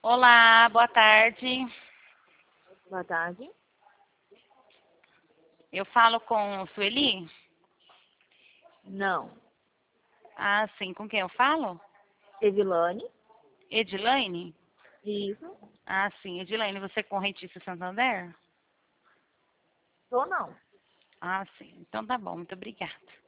Olá, boa tarde. Boa tarde. Eu falo com Sueli? Não. Ah, sim. Com quem eu falo? Evilane? Edilaine? Isso. Ah, sim. Edilaine, você é correntista Santander? Sou não. Ah, sim. Então tá bom. Muito obrigada.